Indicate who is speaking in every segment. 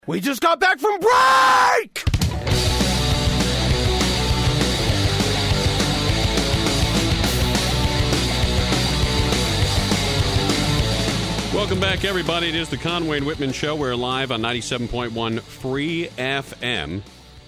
Speaker 1: We just got back from break!
Speaker 2: Welcome back, everybody. It is the Conway and Whitman Show. We're live on 97.1 Free FM.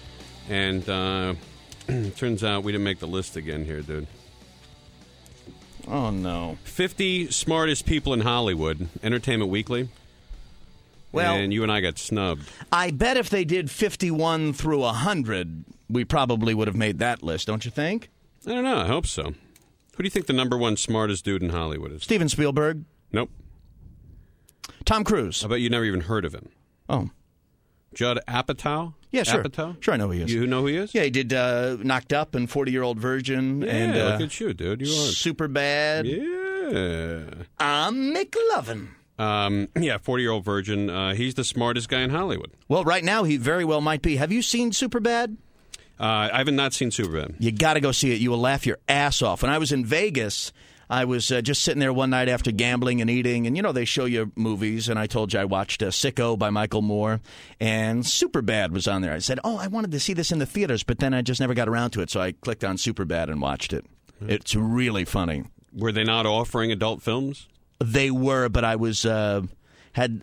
Speaker 2: And turns out we didn't make the list again here, dude.
Speaker 1: Oh, no.
Speaker 2: 50 smartest people in Hollywood, Entertainment Weekly.
Speaker 1: Well,
Speaker 2: and you and I got snubbed.
Speaker 1: I bet if they did 51 through 100, we probably would have made that list, don't you think?
Speaker 2: I don't know. I hope so. Who do you think the number one smartest dude in Hollywood is?
Speaker 1: Steven Spielberg.
Speaker 2: Nope.
Speaker 1: Tom Cruise.
Speaker 2: I bet you never even heard of him.
Speaker 1: Oh.
Speaker 2: Judd Apatow?
Speaker 1: Yeah, sure.
Speaker 2: Apatow?
Speaker 1: Sure, I know who he is.
Speaker 2: You know who he is?
Speaker 1: Yeah, he did Knocked Up and 40-Year-Old Virgin.
Speaker 2: Yeah,
Speaker 1: and,
Speaker 2: look at you, dude. You are.
Speaker 1: Superbad.
Speaker 2: Yeah.
Speaker 1: I'm McLovin.
Speaker 2: Yeah, 40-Year-Old Virgin. He's the smartest guy in Hollywood.
Speaker 1: Well, right now he very well might be. Have you seen Superbad?
Speaker 2: I have not seen Superbad.
Speaker 1: You got to go see it. You will laugh your ass off. When I was in Vegas, I was just sitting there one night after gambling and eating, and, you know, they show you movies, and I told you I watched Sicko by Michael Moore, and Superbad was on there. I said, I wanted to see this in the theaters, but then I just never got around to it, so I clicked on Superbad and watched it. It's really funny.
Speaker 2: Were they not offering adult films?
Speaker 1: They were, but I was had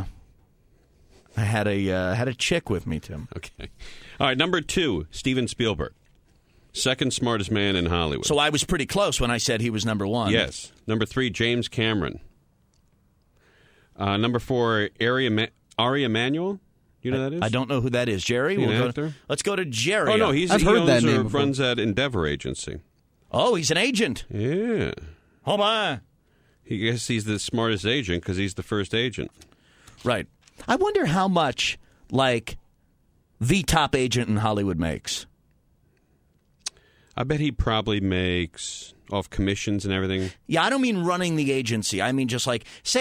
Speaker 1: a chick with me, Tim.
Speaker 2: Okay. All right, number 2, Steven Spielberg. Second smartest man in Hollywood.
Speaker 1: So I was pretty close when I said he was number 1.
Speaker 2: Yes. Number 3, James Cameron. Number 4, Ari Emanuel. You know who that is?
Speaker 1: I don't know who that is. Jerry? Let's go to Jerry.
Speaker 2: Oh, no, he
Speaker 3: I've heard
Speaker 2: owns
Speaker 3: that
Speaker 2: or
Speaker 3: name before.
Speaker 2: runs that Endeavor Agency.
Speaker 1: Oh, he's an agent.
Speaker 2: Yeah.
Speaker 1: Hold on.
Speaker 2: He guess he's the smartest agent because he's the first agent.
Speaker 1: Right. I wonder how much, like, the top agent in Hollywood makes.
Speaker 2: I bet he probably makes off commissions and everything.
Speaker 1: Yeah, I don't mean running the agency. I mean just like say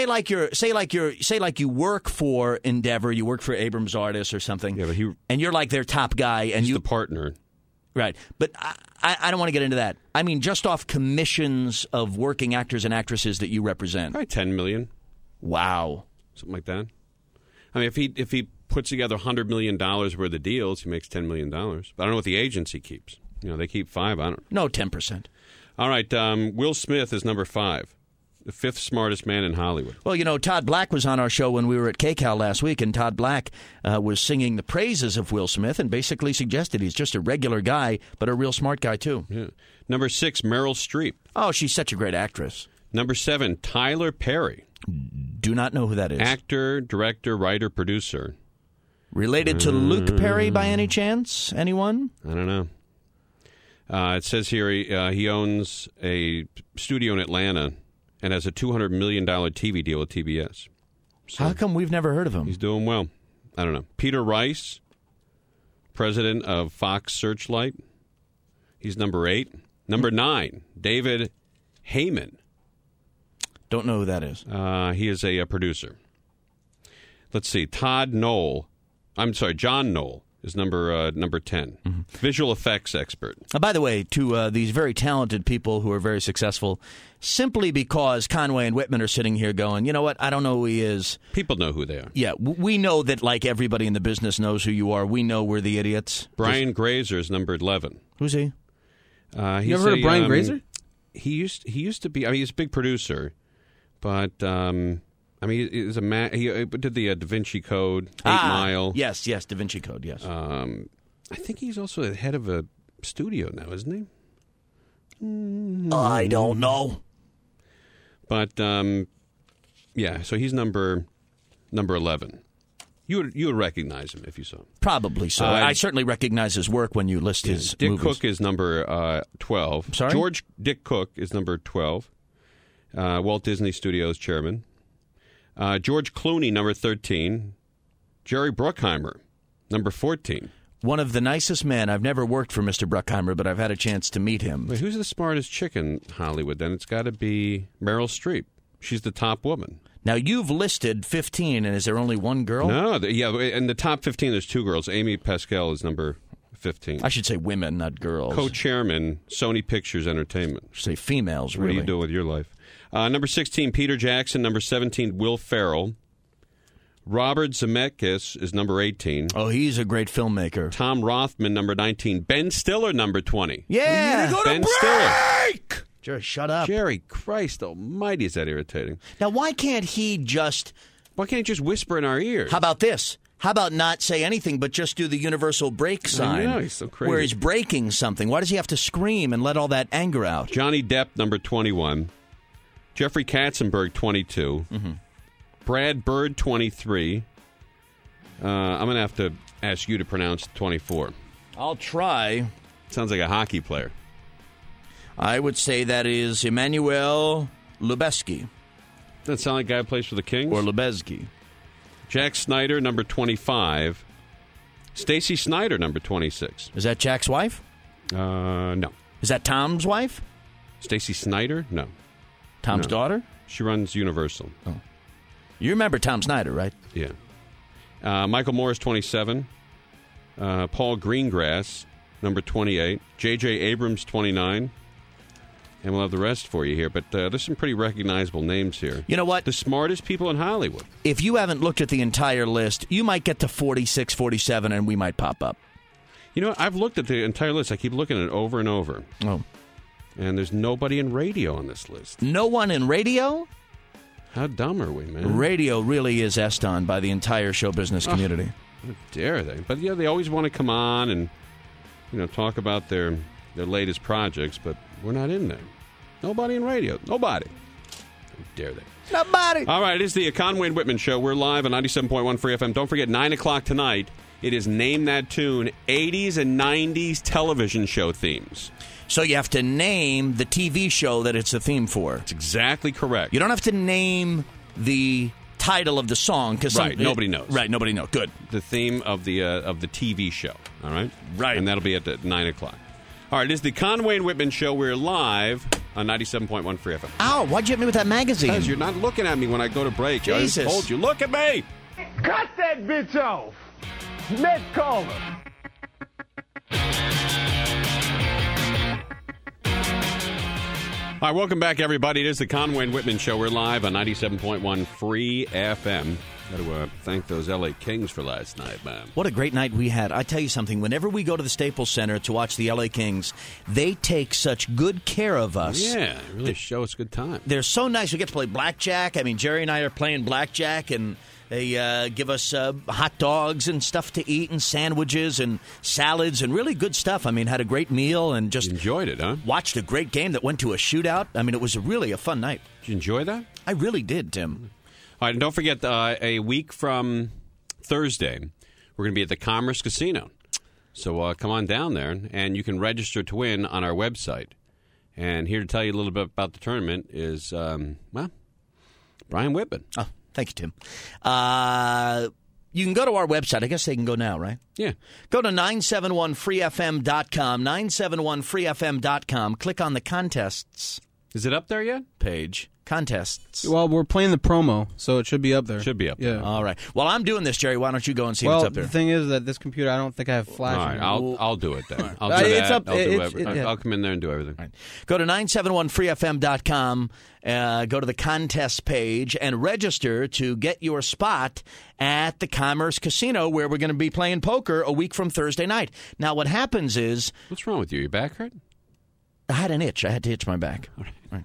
Speaker 1: you work for Endeavor, you work for Abrams Artists or something.
Speaker 2: Yeah, but
Speaker 1: and you're like their top guy, and
Speaker 2: he's the partner.
Speaker 1: Right. But I don't want to get into that. I mean just off commissions of working actors and actresses that you represent.
Speaker 2: Probably $10 million.
Speaker 1: Wow.
Speaker 2: Something like that. I mean, if he puts together $100 million worth of deals, he makes $10 million. But I don't know what the agency keeps. You know, they keep 5. I don't know.
Speaker 1: No, 10%.
Speaker 2: All right. Will Smith is number 5, the 5th smartest man in Hollywood.
Speaker 1: Well, you know, Todd Black was on our show when we were at KCAL last week, and Todd Black was singing the praises of Will Smith and basically suggested he's just a regular guy, but a real smart guy, too.
Speaker 2: Yeah. Number 6, Meryl Streep.
Speaker 1: Oh, she's such a great actress.
Speaker 2: Number 7, Tyler Perry.
Speaker 1: Do not know who that is.
Speaker 2: Actor, director, writer, producer.
Speaker 1: Related to Luke Perry by any chance? Anyone?
Speaker 2: I don't know. It says here he owns a studio in Atlanta and has a $200 million TV deal with TBS. So
Speaker 1: how come we've never heard of him?
Speaker 2: He's doing well. I don't know. Peter Rice, president of Fox Searchlight. He's number 8. Number 9, David Heyman.
Speaker 1: Don't know who that is.
Speaker 2: He is a producer. Let's see. John Knoll is number 10. Mm-hmm. Visual effects expert.
Speaker 1: By the way, to these very talented people who are very successful, simply because Conway and Whitman are sitting here going, you know what, I don't know who he is.
Speaker 2: People know who they are.
Speaker 1: Yeah, we know that like everybody in the business knows who you are. We know we're the idiots.
Speaker 2: Brian Grazer is number 11.
Speaker 1: Who's he?
Speaker 3: You ever heard of Brian Grazer?
Speaker 2: He used to be, I mean, he's a big producer, but... I mean, he did the Da Vinci Code, 8 Mile.
Speaker 1: Yes, Da Vinci Code, yes.
Speaker 2: I think he's also the head of a studio now, isn't he?
Speaker 1: I don't know.
Speaker 2: But, yeah, so he's number 11. You would recognize him if you saw him.
Speaker 1: Probably so. I certainly recognize his work when you list his
Speaker 2: Dick
Speaker 1: movies.
Speaker 2: Cook is number 12.
Speaker 1: Sorry?
Speaker 2: Dick Cook is number 12. Walt Disney Studios chairman. George Clooney, number 13. Jerry Bruckheimer, number 14.
Speaker 1: One of the nicest men. I've never worked for Mr. Bruckheimer, but I've had a chance to meet him.
Speaker 2: Wait, who's the smartest chick in Hollywood, then? It's got to be Meryl Streep. She's the top woman.
Speaker 1: Now, you've listed 15, and is there only one girl?
Speaker 2: No, in the top 15, there's 2 girls. Amy Pascal is number 15.
Speaker 1: I should say women, not girls.
Speaker 2: Co-chairman, Sony Pictures Entertainment.
Speaker 1: I should say females, really.
Speaker 2: What are you doing with your life? Number 16, Peter Jackson. Number 17, Will Ferrell. Robert Zemeckis is number 18.
Speaker 1: Oh, he's a great filmmaker.
Speaker 2: Tom Rothman, number 19. Ben Stiller, number 20.
Speaker 1: Yeah.
Speaker 2: Ben Stiller.
Speaker 1: Jerry, shut up.
Speaker 2: Jerry, Christ almighty, is that irritating.
Speaker 1: Now, why can't he just...
Speaker 2: Why can't he just whisper in our ears?
Speaker 1: How about this? How about not say anything but just do the universal break sign?
Speaker 2: I know, he's so crazy.
Speaker 1: Where he's breaking something. Why does he have to scream and let all that anger out?
Speaker 2: Johnny Depp, number 21. Jeffrey Katzenberg, 22.
Speaker 1: Mm-hmm.
Speaker 2: Brad Bird, 23. I'm going to have to ask you to pronounce 24.
Speaker 1: I'll try.
Speaker 2: Sounds like a hockey player.
Speaker 1: I would say that is Emmanuel Lubezki.
Speaker 2: Doesn't sound like a guy who plays for the Kings?
Speaker 1: Or Lubezki.
Speaker 2: Jack Snyder, number 25. Stacy Snyder, number 26.
Speaker 1: Is that Jack's wife?
Speaker 2: No.
Speaker 1: Is that Tom's wife?
Speaker 2: Stacy Snyder? No.
Speaker 1: Tom's daughter?
Speaker 2: She runs Universal.
Speaker 1: Oh. You remember Tom Snyder, right?
Speaker 2: Yeah. Michael Morris, 27. Paul Greengrass, number 28. J.J. Abrams, 29. And we'll have the rest for you here. But there's some pretty recognizable names here.
Speaker 1: You know what?
Speaker 2: The smartest people in Hollywood.
Speaker 1: If you haven't looked at the entire list, you might get to 46, 47, and we might pop up.
Speaker 2: You know what? I've looked at the entire list. I keep looking at it over and over.
Speaker 1: Oh.
Speaker 2: And there's nobody in radio on this list.
Speaker 1: No one in radio?
Speaker 2: How dumb are we, man?
Speaker 1: Radio really is essed on by the entire show business community.
Speaker 2: How dare they? But yeah, they always want to come on and talk about their latest projects, but we're not in there. Nobody in radio. Nobody. How dare they?
Speaker 1: Nobody.
Speaker 2: All right, it is the Conway and Whitman Show. We're live on 97.1 Free FM. Don't forget, 9 o'clock tonight, it is Name That Tune, 80s and 90s television show themes.
Speaker 1: So you have to name the TV show that it's a theme for.
Speaker 2: That's exactly correct.
Speaker 1: You don't have to name the title of the song.
Speaker 2: Right, nobody knows.
Speaker 1: Right, nobody knows. Good.
Speaker 2: The theme of the TV show, all right?
Speaker 1: Right.
Speaker 2: And that'll be at 9 o'clock. All right, it is the Conway and Whitman Show. We're live on 97.1 Free FM.
Speaker 1: Ow, why'd you hit me with that magazine?
Speaker 2: Because you're not looking at me when I go to break.
Speaker 1: Jesus.
Speaker 2: I just told you, look at me!
Speaker 4: Cut that bitch off! Let's call her.
Speaker 2: All right, welcome back, everybody. It is the Conway and Whitman Show. We're live on 97.1 Free FM. Got to thank those L.A. Kings for last night, man.
Speaker 1: What a great night we had. I tell you something, whenever we go to the Staples Center to watch the L.A. Kings, they take such good care of us.
Speaker 2: Yeah, really show us a good time.
Speaker 1: They're so nice. We get to play blackjack. I mean, Jerry and I are playing blackjack, and they give us hot dogs and stuff to eat and sandwiches and salads and really good stuff. I mean, had a great meal and just...
Speaker 2: You enjoyed it, huh?
Speaker 1: Watched a great game that went to a shootout. I mean, it was really a fun night.
Speaker 2: Did you enjoy that?
Speaker 1: I really did, Tim.
Speaker 2: All right, and don't forget, a week from Thursday, we're going to be at the Commerce Casino. So come on down there, and you can register to win on our website. And here to tell you a little bit about the tournament is, Brian Whitman.
Speaker 1: Oh, thank you, Tim. You can go to our website. I guess they can go now, right?
Speaker 2: Yeah.
Speaker 1: Go to 971freefm.com, 971freefm.com. Click on the contests.
Speaker 2: Is it up there yet?
Speaker 1: Page. Contests.
Speaker 3: Well, we're playing the promo, so it should be up there.
Speaker 2: Should be up there.
Speaker 1: All right. Well, I'm doing this, Jerry. Why don't you go and see what's up there?
Speaker 3: Well, the thing is that this computer, I don't think I have flash.
Speaker 2: All right, I'll do it then. I'll do
Speaker 3: It's
Speaker 2: that.
Speaker 3: up-
Speaker 2: I'll do
Speaker 3: it's-
Speaker 2: everything.
Speaker 3: yeah.
Speaker 2: I'll come in there and do everything.
Speaker 1: Right. Go to 971freefm.com, go to the contest page, and register to get your spot at the Commerce Casino, where we're going to be playing poker a week from Thursday night. Now, what happens is...
Speaker 2: What's wrong with you? Your back hurt?
Speaker 1: I had an itch. I had to itch my back. All right.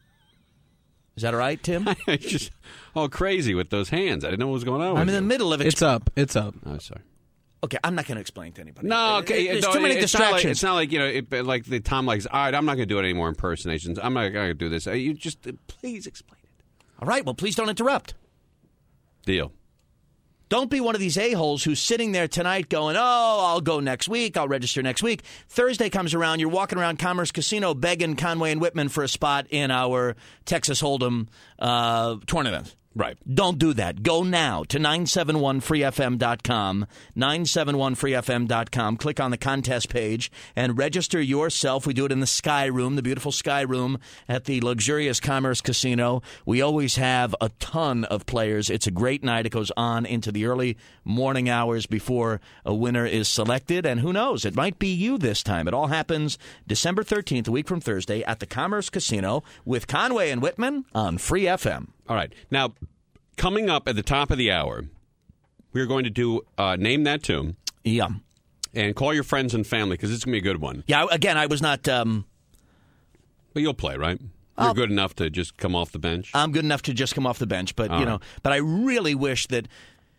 Speaker 1: Is that all right, Tim?
Speaker 2: It's just all crazy with those hands. I didn't know what was going on with
Speaker 1: I'm in
Speaker 2: you.
Speaker 1: the middle of it.
Speaker 3: It's up. It's up.
Speaker 2: Oh, sorry.
Speaker 1: Okay, I'm not going to explain to anybody.
Speaker 2: No, okay.
Speaker 1: There's too many distractions.
Speaker 2: It's not like like the Tom likes, all right, I'm not going to do it any more impersonations. I'm not going to do this. You just, please explain it.
Speaker 1: All right, well, please don't interrupt.
Speaker 2: Deal.
Speaker 1: Don't be one of these a-holes who's sitting there tonight going, oh, I'll go next week. I'll register next week. Thursday comes around. You're walking around Commerce Casino begging Conway and Whitman for a spot in our Texas Hold'em tournament.
Speaker 2: Right.
Speaker 1: Don't do that. Go now to 971freefm.com, 971freefm.com. Click on the contest page and register yourself. We do it in the Sky Room, the beautiful Sky Room at the luxurious Commerce Casino. We always have a ton of players. It's a great night. It goes on into the early morning hours before a winner is selected. And who knows? It might be you this time. It all happens December 13th, a week from Thursday, at the Commerce Casino with Conway and Whitman on Free FM.
Speaker 2: All right. Now, coming up at the top of the hour, we're going to do Name That Tune.
Speaker 1: Yeah.
Speaker 2: And call your friends and family because it's going to be a good one.
Speaker 1: Yeah, again, I was not...
Speaker 2: But you'll play, right? You're good enough to just come off the bench?
Speaker 1: I'm good enough to just come off the bench, but, but I really wish that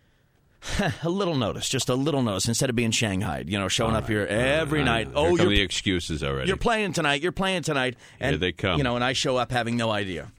Speaker 1: a little notice, just a little notice, instead of being shanghaied, showing up here every night.
Speaker 2: Here come the excuses already.
Speaker 1: You're playing tonight, and
Speaker 2: here they come.
Speaker 1: And I show up having no idea.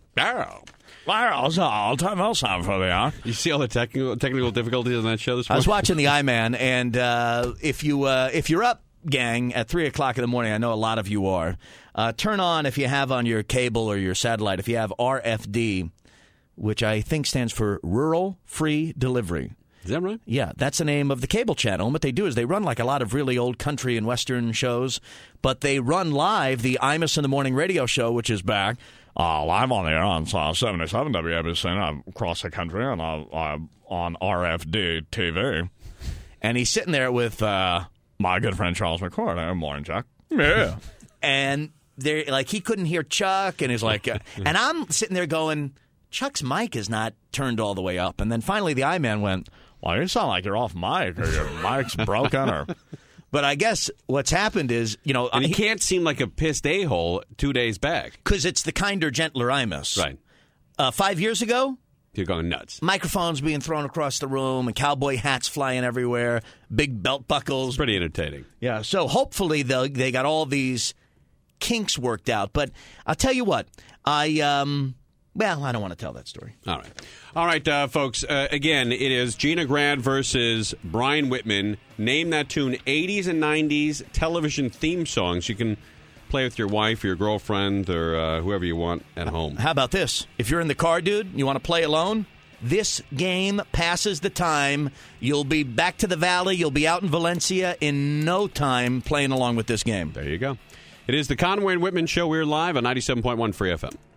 Speaker 2: You see all the technical difficulties on that show this morning?
Speaker 1: I was watching the I-Man, and if you're up, gang, at 3 o'clock in the morning, I know a lot of you are, turn on, if you have on your cable or your satellite, if you have RFD, which I think stands for Rural Free Delivery.
Speaker 2: Is that right?
Speaker 1: Yeah, that's the name of the cable channel. And what they do is they run like a lot of really old country and Western shows, but they run live the Imus in the Morning radio show, which is back. Live on the air on 77 WABC across the country and on RFD TV. And he's sitting there with my good friend Charles McCord. Morning, Chuck. Yeah. And they're like, he couldn't hear Chuck, and he's like, and I'm sitting there going, Chuck's mic is not turned all the way up. And then finally the I-Man went, well, you sound like you're off mic, or your mic's broken, But I guess what's happened is,
Speaker 2: and he can't seem like a pissed a-hole 2 days back.
Speaker 1: Because it's the kinder, gentler Imus.
Speaker 2: Right.
Speaker 1: 5 years ago,
Speaker 2: you're going nuts.
Speaker 1: Microphones being thrown across the room and cowboy hats flying everywhere, big belt buckles.
Speaker 2: It's pretty entertaining.
Speaker 1: Yeah, so hopefully they got all these kinks worked out. But I'll tell you what, I don't want to tell that story.
Speaker 2: All right, folks. Again, it is Gina Grad versus Brian Whitman. Name That Tune. 80s and 90s television theme songs. You can play with your wife or your girlfriend or whoever you want at home.
Speaker 1: How about this? If you're in the car, dude, you want to play alone? This game passes the time. You'll be back to the Valley. You'll be out in Valencia in no time playing along with this game.
Speaker 2: There you go. It is the Conway and Whitman Show. We're live on 97.1 Free FM.